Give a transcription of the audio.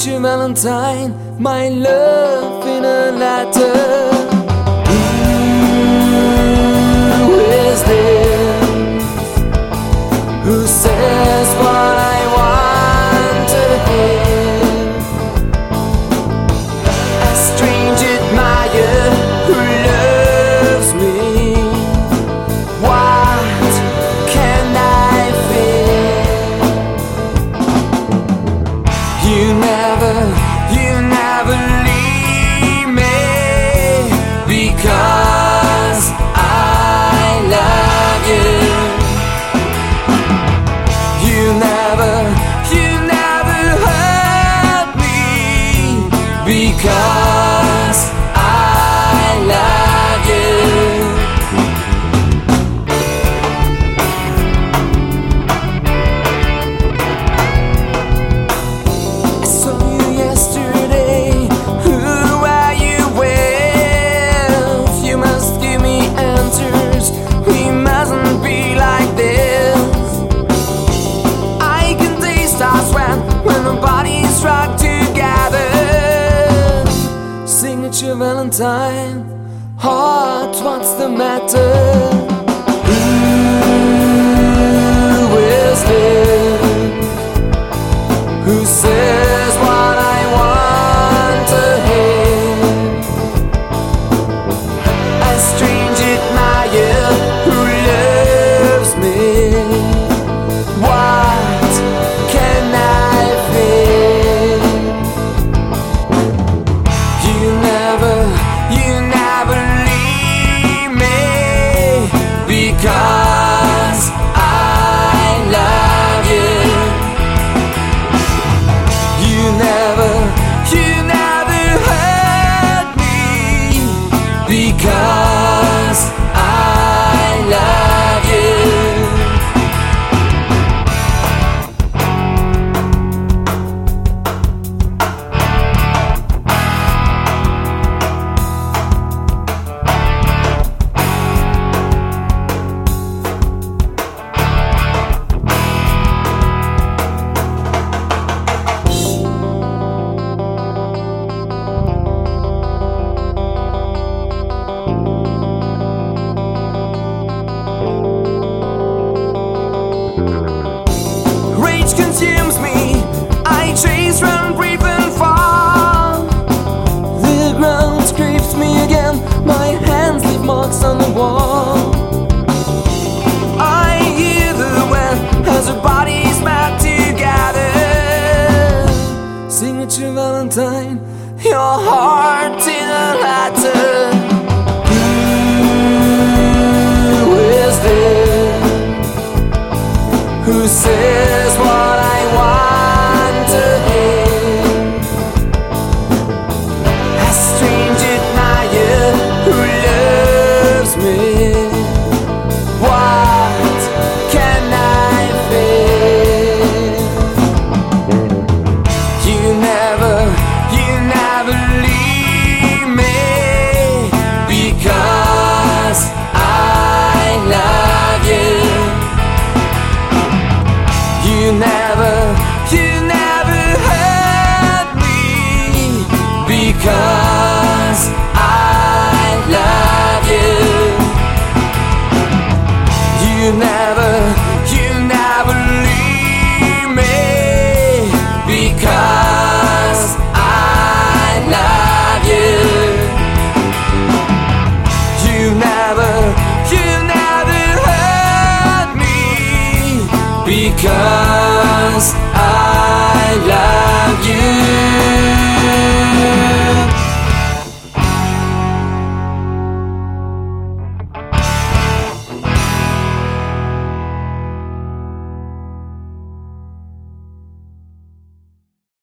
Signature Valentine, my love in a letter. Who is this? Who says what I want to hear? A strange admirer who loves me. What can I feel? You never leave me, because I love you. You never hurt me, because I love you. I saw you yesterday. Who are you with? You must give me answers. We mustn't be like this. I can taste our sweat when the bodies rock together. Signature Valentine, heart, what's the matter? Who is this? Who says what I want to hear? A strange admirer who loves me. What can I feel? You never leave me, because I love you. You never hurt me, because I love you. Rage consumes me, I chase, run, breathe and fall. The ground scrapes me again, my hands leave marks on the wall. I hear the wind as our bodies melt together. Signature Valentine, your heart